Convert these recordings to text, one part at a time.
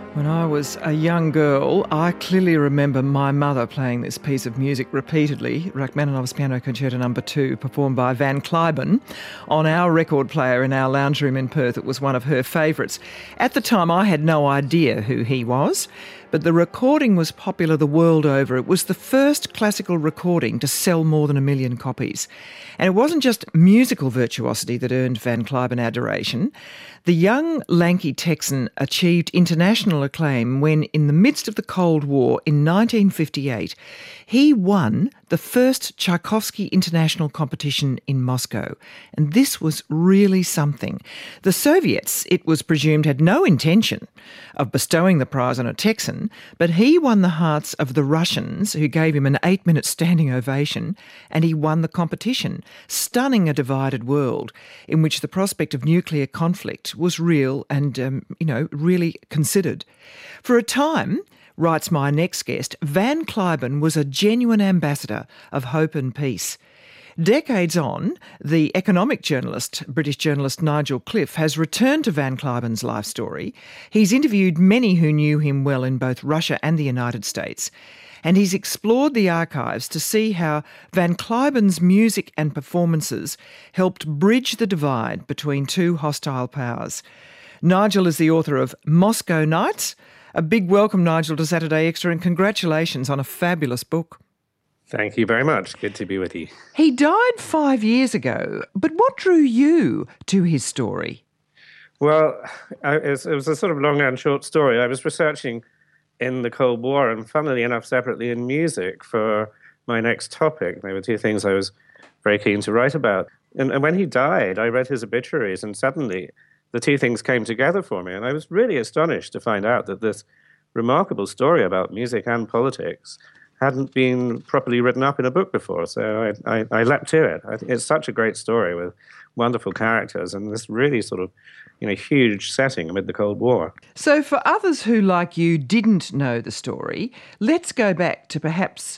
When I was a young girl, I clearly remember my mother playing this piece of music repeateddy, Rachmaninoff's Piano Concerto No. 2, performed by Van Cliburn, on our record player in our lounge room in Perth. It was one of her favourites. At the time, I had no idea who he was, but the recording was popular the world over. It was the first classical recording to sell more than 1 million copies. And it wasn't just musical virtuosity that earned Van Cliburn adoration. The young, lanky Texan achieved international acclaim when, in the midst of the Cold War in 1958, he won the first Tchaikovsky International competition in Moscow. And this was really something. The Soviets, it was presumed, had no intention of bestowing the prize on a Texan, but he won the hearts of the Russians, who gave him an 8-minute standing ovation, and he won the competition, stunning a divided world in which the prospect of nuclear conflict was real and, really considered. For a time, writes my next guest, Van Cliburn was a genuine ambassador of hope and peace. Decades on, the economic journalist, British journalist Nigel Cliff, has returned to Van Cliburn's life story. He's interviewed many who knew him well in both Russia and the United States, and he's explored the archives to see how Van Cliburn's music and performances helped bridge the divide between two hostile powers. Nigel is the author of Moscow Nights. A big welcome, Nigel, to Saturday Extra, and congratulations on a fabulous book. Thank you very much. Good to be with you. He died 5 years ago, but what drew you to his story? Well, it was a sort of long and short story. I was researching in the Cold War and, funnily enough, separately in music for my next topic. There were two things I was very keen to write about. And when he died, I read his obituaries, and suddenly the two things came together for me. And I was really astonished to find out that this remarkable story about music and politics hadn't been properly written up in a book before. So I leapt to it. It's such a great story with wonderful characters and this really sort of, huge setting amid the Cold War. So for others who, like you, didn't know the story, let's go back to perhaps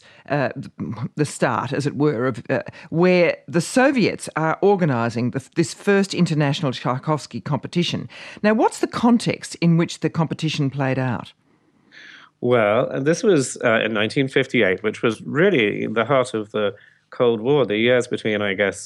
the start, as it were, of where the Soviets are organising this first international Tchaikovsky competition. Now, what's the context in which the competition played out? Well, and this was in 1958, which was really the heart of the Cold War, the years between,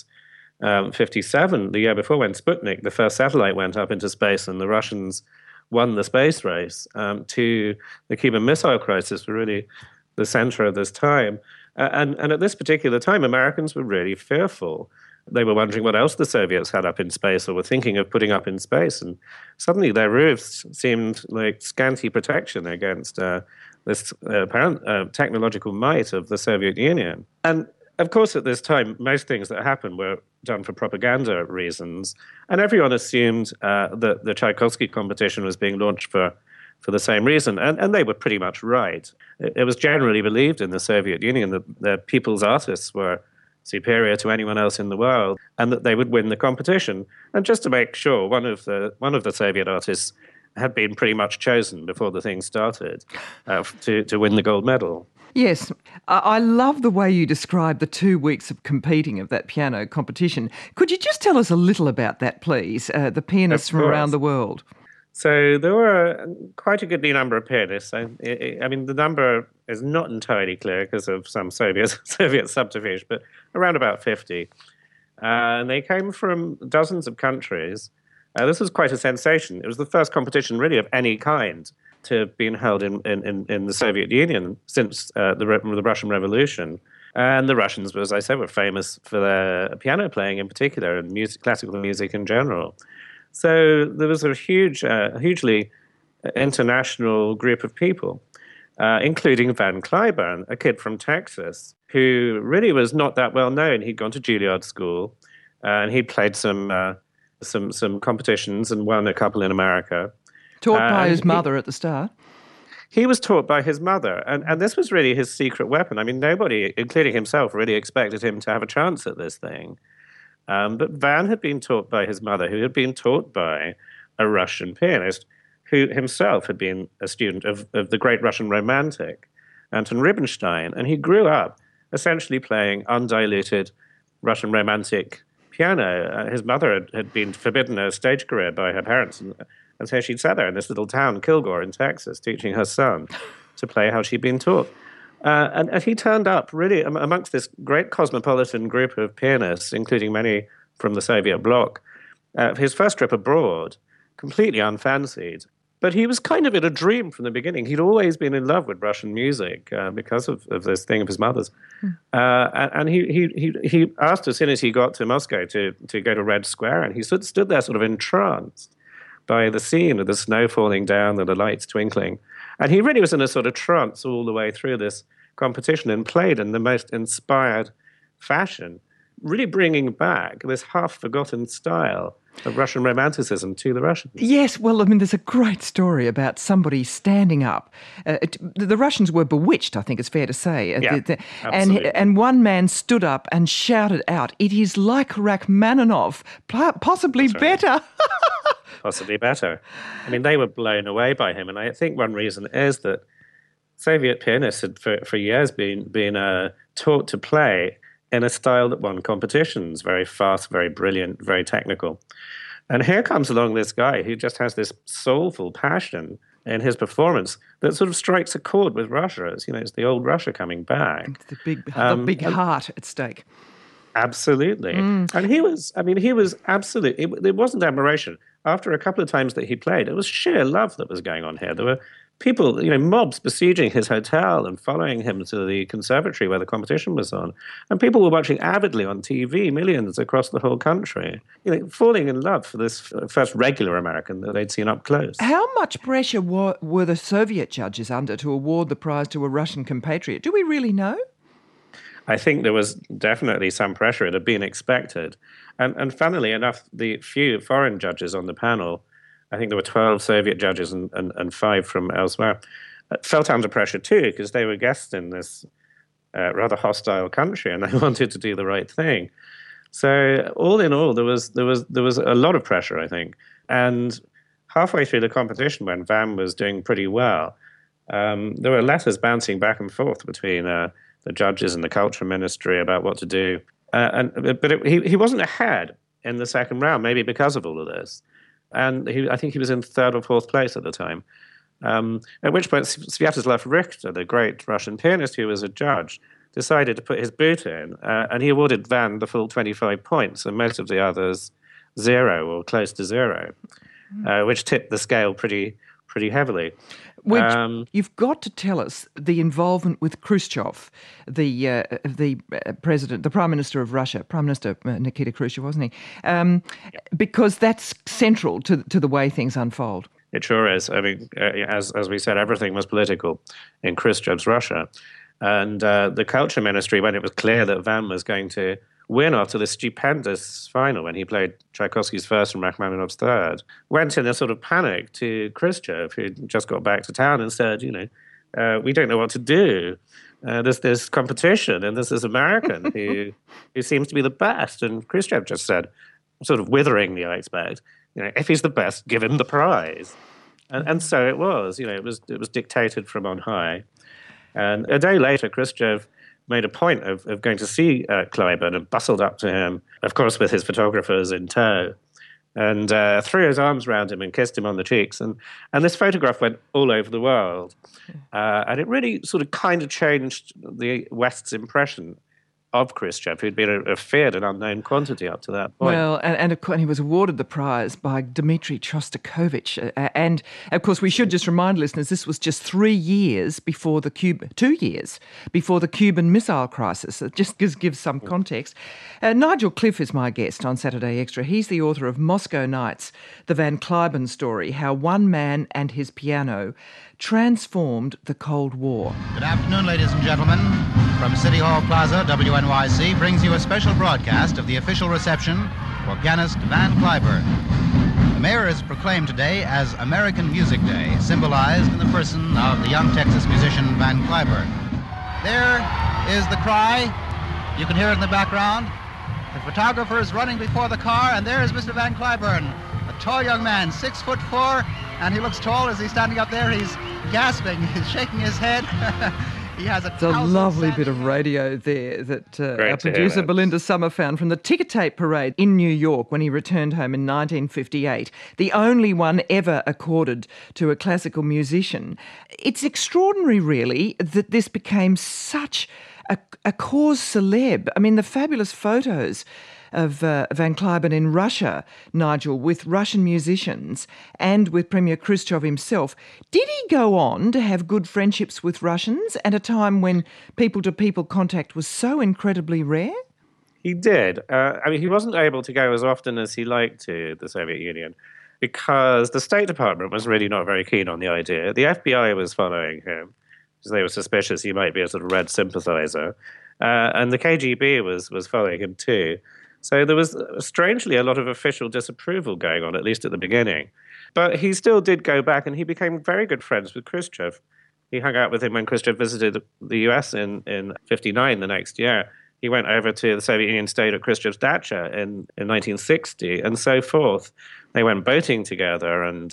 57, the year before, when Sputnik, the first satellite, went up into space and the Russians won the space race, to the Cuban Missile Crisis, were really the center of this time. And at this particular time, Americans were really fearful. They were wondering what else the Soviets had up in space or were thinking of putting up in space. And suddenly their roofs seemed like scanty protection against this apparent technological might of the Soviet Union. And of course, at this time, most things that happened were done for propaganda reasons. And everyone assumed that the Tchaikovsky competition was being launched for the same reason. And they were pretty much right. It was generally believed in the Soviet Union that the people's artists were superior to anyone else in the world, and that they would win the competition. And just to make sure, one of the Soviet artists had been pretty much chosen before the thing started to win the gold medal. Yes, I love the way you describe the 2 weeks of competing of that piano competition. Could you just tell us a little about that, please? The pianists from around the world. So there were quite a goodly number of pianists. I mean, the number is not entirely clear because of some Soviet subterfuge, but around about 50. And they came from dozens of countries. This was quite a sensation. It was the first competition really of any kind to have been held in the Soviet Union since the Russian Revolution. And the Russians, as I said, were famous for their piano playing in particular and classical music in general. So there was a hugely international group of people, including Van Cliburn, a kid from Texas, who really was not that well known. He'd gone to Juilliard School, and he'd played some competitions and won a couple in America. Taught by his mother at the start. He was taught by his mother, and this was really his secret weapon. I mean, nobody, including himself, really expected him to have a chance at this thing. But Van had been taught by his mother, who had been taught by a Russian pianist, who himself had been a student of the great Russian romantic, Anton Rubinstein. And he grew up essentially playing undiluted Russian romantic piano. His mother had been forbidden a stage career by her parents, And so she'd sat there in this little town, Kilgore in Texas, teaching her son to play how she'd been taught. And he turned up really amongst this great cosmopolitan group of pianists, including many from the Soviet bloc. His first trip abroad, completely unfancied. But he was kind of in a dream from the beginning. He'd always been in love with Russian music because of this thing of his mother's. And he asked as soon as he got to Moscow to go to Red Square, and he stood there sort of entranced by the scene of the snow falling down and the lights twinkling. And he really was in a sort of trance all the way through this competition and played in the most inspired fashion, really bringing back this half-forgotten style of Russian Romanticism to the Russians. Yes, well, I mean, there's a great story about somebody standing up. The Russians were bewitched, I think it's fair to say. Yeah, absolutely. And one man stood up and shouted out, "It is like Rachmaninoff, possibly better." Possibly better. I mean, they were blown away by him. And I think one reason is that Soviet pianists had for years been taught to play in a style that won competitions, very fast, very brilliant, very technical. And here comes along this guy who just has this soulful passion in his performance that sort of strikes a chord with Russia. It's the old Russia coming back. It's the big heart at stake. Absolutely. And he was absolutely, it wasn't admiration. After a couple of times that he played, it was sheer love that was going on here. There were people, mobs besieging his hotel and following him to the conservatory where the competition was on. And people were watching avidly on TV, millions across the whole country, falling in love for this first regular American that they'd seen up close. How much pressure were the Soviet judges under to award the prize to a Russian compatriot? Do we really know? I think there was definitely some pressure. It had been expected. And funnily enough, the few foreign judges on the panel, I think there were 12 Soviet judges and 5 from elsewhere, felt under pressure too, because they were guests in this rather hostile country and they wanted to do the right thing. So all in all, there was a lot of pressure, I think. And halfway through the competition, when Van was doing pretty well, there were letters bouncing back and forth between the judges and the culture ministry about what to do. But he wasn't ahead in the second round, maybe because of all of this. And I think he was in 3rd or 4th place at the time. At which point, Sviatoslav Richter, the great Russian pianist who was a judge, decided to put his boot in, and he awarded Van the full 25 points, and most of the others 0 or close to 0, which tipped the scale pretty heavily. You've got to tell us the involvement with Khrushchev, the president, the Prime Minister of Russia, Prime Minister Nikita Khrushchev, wasn't he? Because that's central to the way things unfold. It sure is. I mean, as we said, everything was political in Khrushchev's Russia. And the culture ministry, when it was clear that Van was going to win after the stupendous final when he played Tchaikovsky's first and Rachmaninoff's third, went in a sort of panic to Khrushchev, who just got back to town, and said, we don't know what to do. There's this competition, and there's this American who seems to be the best. And Khrushchev just said, sort of witheringly, I expect, if he's the best, give him the prize. And so it was. It was dictated from on high. And a day later, Khrushchev made a point of going to see Kleiber and bustled up to him, of course with his photographers in tow, and threw his arms around him and kissed him on the cheeks. And this photograph went all over the world. And it really sort of kind of changed the West's impression of Khrushchev, who'd been a feared and unknown quantity up to that point. Well, and he was awarded the prize by Dmitry Shostakovich. And, of course, we should just remind listeners, this was just 2 years before the Cuban Missile Crisis. It just gives some context. Nigel Cliff is my guest on Saturday Extra. He's the author of Moscow Nights, the Van Cliburn story, how one man and his piano transformed the Cold War. Good afternoon, ladies and gentlemen. From City Hall Plaza, WNYC brings you a special broadcast of the official reception for pianist Van Cliburn. The mayor is proclaimed today as American Music Day, symbolized in the person of the young Texas musician Van Cliburn. There is the cry. You can hear it in the background. The photographer is running before the car, and there is Mr. Van Cliburn, a tall young man, 6'4", and he looks tall as he's standing up there. He's gasping, he's shaking his head. He has a It's a lovely bit of radio there that our producer Belinda Summer found from the ticker tape parade in New York when he returned home in 1958, the only one ever accorded to a classical musician. It's extraordinary, really, that this became such a cause célèbre. I mean, the fabulous photos of Van Cliburn in Russia, Nigel, with Russian musicians and with Premier Khrushchev himself. Did he go on to have good friendships with Russians at a time when people-to-people contact was so incredibly rare? He did. I mean, he wasn't able to go as often as he liked to the Soviet Union because the State Department was really not very keen on the idea. The FBI was following him because they were suspicious he might be a sort of Red sympathizer. And the KGB was following him too. So there was, strangely, a lot of official disapproval going on, at least at the beginning. But he still did go back, and he became very good friends with Khrushchev. He hung out with him when Khrushchev visited the US in 1959, the next year. He went over to the Soviet Union, stayed at Khrushchev's dacha in 1960, and so forth. They went boating together, and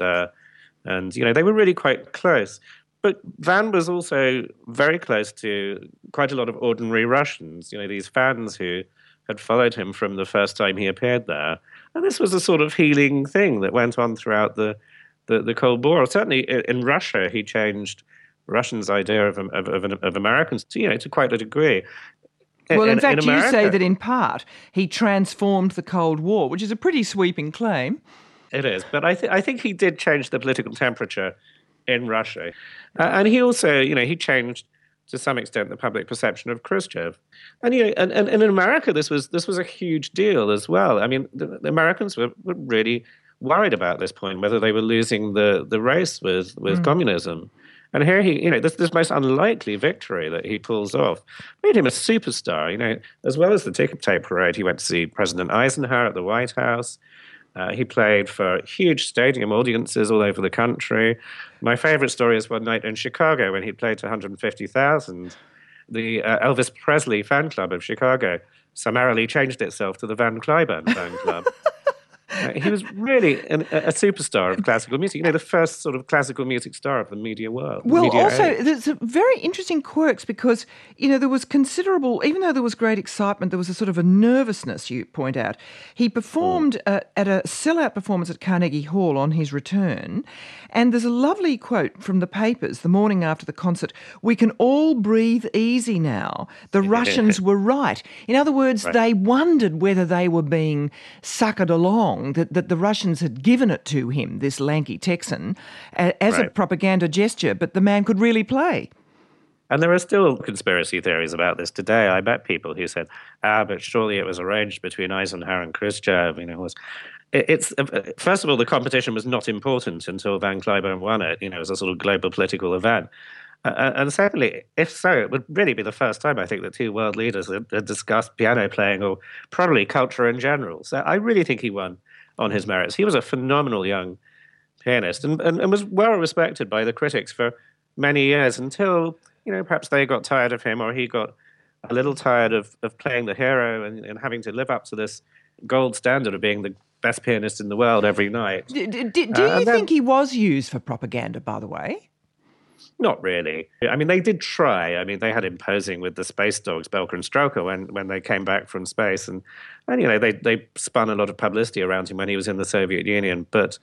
they were really quite close. But Van was also very close to quite a lot of ordinary Russians, these fans who had followed him from the first time he appeared there. And this was a sort of healing thing that went on throughout the Cold War. Certainly in Russia, he changed Russians' idea of Americans to quite a degree. Well, in fact, you say that in part he transformed the Cold War, which is a pretty sweeping claim. It is, but I think he did change the political temperature in Russia. And he also, he changed to some extent the public perception of Khrushchev. And in America this was a huge deal as well. I mean, the Americans were really worried about this point, whether they were losing the race with communism. And here this most unlikely victory that he pulls off made him a superstar. As well as the ticker tape parade, he went to see President Eisenhower at the White House. He played for huge stadium audiences all over the country. My favorite story is one night in Chicago when he played to 150,000. The Elvis Presley fan club of Chicago summarily changed itself to the Van Cliburn fan club. He was really a superstar of classical music, the first sort of classical music star of the media world. Well, also, there's a very interesting quirks because, there was considerable, even though there was great excitement, there was a sort of a nervousness, you point out. He performed at a sellout performance at Carnegie Hall on his return, and there's a lovely quote from the papers the morning after the concert: "We can all breathe easy now. The Russians were right." In other words, They wondered whether they were being suckered along, that the Russians had given it to him, this lanky Texan, as a propaganda gesture, but the man could really play. And there are still conspiracy theories about this today. I met people who said, but surely it was arranged between Eisenhower and Khrushchev. First of all, the competition was not important until Van Cliburn won it, as a sort of global political event. And secondly, if so, it would really be the first time, I think, that two world leaders had discussed piano playing or probably culture in general. So I really think he won on his merits. He was a phenomenal young pianist and was well respected by the critics for many years until, perhaps they got tired of him or he got a little tired of playing the hero and having to live up to this gold standard of being the best pianist in the world every night. Do you think he was used for propaganda, by the way? Not really. I mean, they did try. I mean, they had him posing with the space dogs, Belka and Strelka, when they came back from space. And they spun a lot of publicity around him when he was in the Soviet Union. But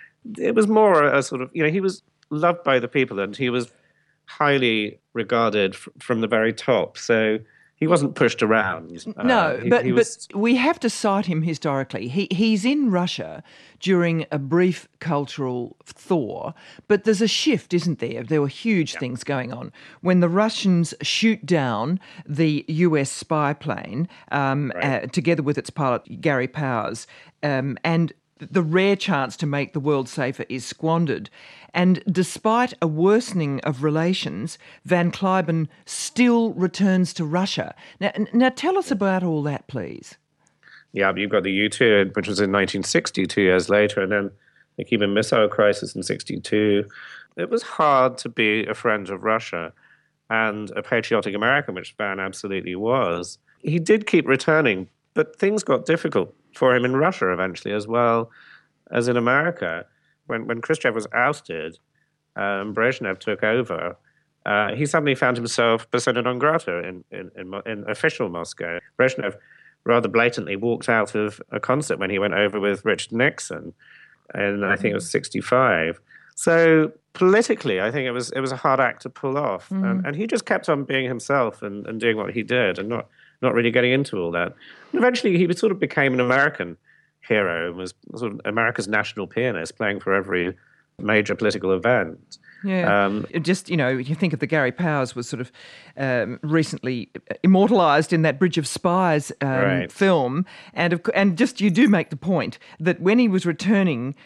it was more a sort of, he was loved by the people and he was highly regarded from the very top. So he wasn't pushed around. No, but we have to cite him historically. He's in Russia during a brief cultural thaw, but there's a shift, isn't there? There were huge things going on. When the Russians shoot down the US spy plane, together with its pilot, Gary Powers, and the rare chance to make the world safer is squandered. And despite a worsening of relations, Van Cliburn still returns to Russia. Now tell us about all that, please. Yeah, you've got the U-2, which was in 1960, 2 years later, and then the Cuban Missile Crisis in 1962. It was hard to be a friend of Russia and a patriotic American, which Van absolutely was. He did keep returning, but things got difficult for him in Russia eventually as well as in America. When Khrushchev was ousted, Brezhnev took over, he suddenly found himself persona non grata in official Moscow. Brezhnev rather blatantly walked out of a concert when he went over with Richard Nixon, and I think it was 1965. So politically, I think it was a hard act to pull off, and he just kept on being himself and doing what he did, and not really getting into all that. And eventually, he sort of became an American hero and was sort of America's national pianist, playing for every major political event. Yeah, just, you think of the Gary Powers was sort of recently immortalised in that Bridge of Spies film, and just you do make the point that when he was returning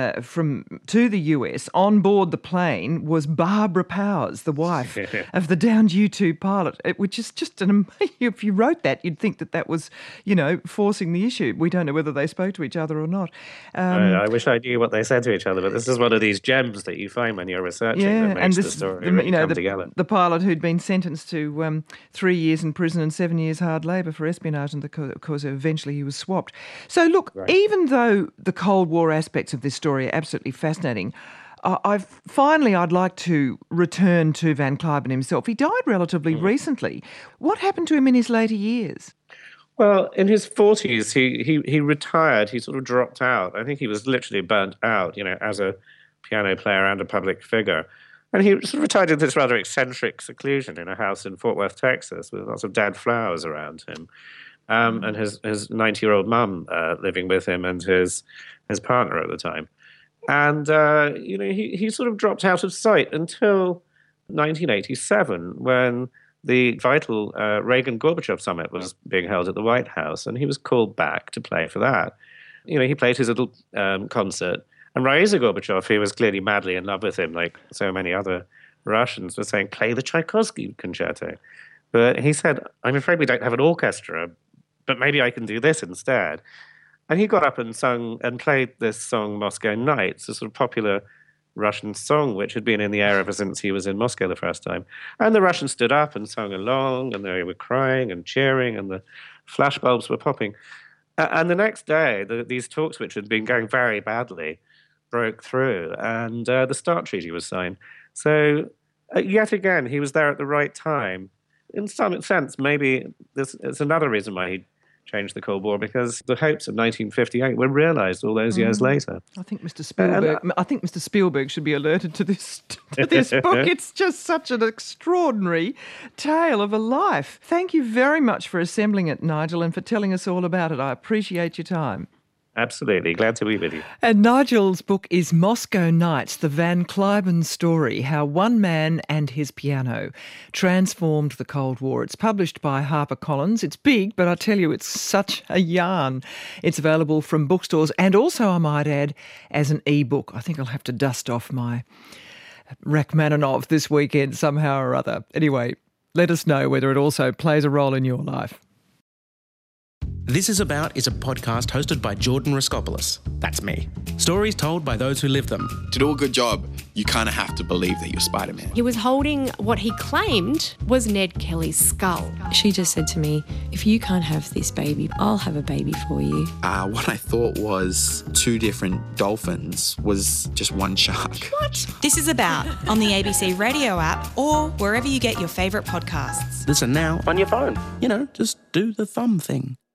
to the US, on board the plane was Barbara Powers, the wife of the downed U-2 pilot, which is just if you wrote that, you'd think that was, forcing the issue. We don't know whether they spoke to each other or not. I wish I knew what they said to each other, but this is one of these gems that you find when you're researching that makes the story really come together. The pilot who'd been sentenced to 3 years in prison and 7 years hard labour for espionage, and of course eventually he was swapped. So look, even though the Cold War aspects of this story are absolutely fascinating, I'd like to return to Van Cliburn himself. He died relatively recently. What happened to him in his later years? Well, in his 40s, he retired. He sort of dropped out. I think he was literally burnt out, as a piano player and a public figure. And he sort of retired into this rather eccentric seclusion in a house in Fort Worth, Texas, with lots of dead flowers around him. And his 90-year-old mum living with him and his partner at the time. And, he sort of dropped out of sight until 1987, when the vital Reagan-Gorbachev summit was being held at the White House, and he was called back to play for that. He played his little concert, and Raisa Gorbachev, who was clearly madly in love with him, like so many other Russians, was saying, play the Tchaikovsky concerto. But he said, I'm afraid we don't have an orchestra, but maybe I can do this instead. And he got up and sung and played this song, Moscow Nights, a sort of popular Russian song, which had been in the air ever since he was in Moscow the first time. And the Russians stood up and sung along, and they were crying and cheering, and the flashbulbs were popping. And the next day, these talks, which had been going very badly, broke through, and the START Treaty was signed. So, yet again, he was there at the right time. In some sense, maybe it's another reason why he changed the Cold War, because the hopes of 1958 were realised all those years later. I think Mr. Spielberg should be alerted to this book. It's just such an extraordinary tale of a life. Thank you very much for assembling it, Nigel, and for telling us all about it. I appreciate your time. Absolutely. Glad to be with you. And Nigel's book is Moscow Nights, the Van Cliburn story, how one man and his piano transformed the Cold War. It's published by HarperCollins. It's big, but I tell you, it's such a yarn. It's available from bookstores and also, I might add, as an e-book. I think I'll have to dust off my Rachmaninoff this weekend somehow or other. Anyway, let us know whether it also plays a role in your life. This Is About is a podcast hosted by Jordan Raskopoulos. That's me. Stories told by those who live them. To do a good job, you kind of have to believe that you're Spider-Man. He was holding what he claimed was Ned Kelly's skull. She just said to me, if you can't have this baby, I'll have a baby for you. What I thought was two different dolphins was just one shark. What? This Is About on the ABC Radio app or wherever you get your favourite podcasts. Listen now on your phone. Just do the thumb thing.